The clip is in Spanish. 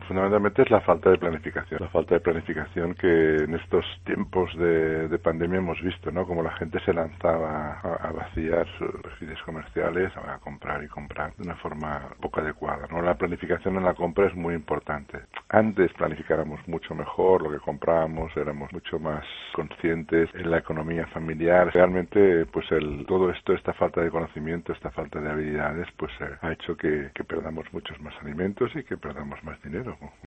Fundamentalmente es la falta de planificación. La falta de planificación que en estos tiempos de pandemia hemos visto, ¿no? Como la gente se lanzaba a vaciar sus redes comerciales, a comprar y comprar de una forma poco adecuada, ¿no? La planificación en la compra es muy importante. Antes planificáramos mucho mejor lo que comprábamos, éramos mucho más conscientes en la economía familiar. Realmente, pues todo esto, esta falta de conocimiento, esta falta de habilidades, pues ha hecho que perdamos muchos más alimentos y que perdamos más dinero.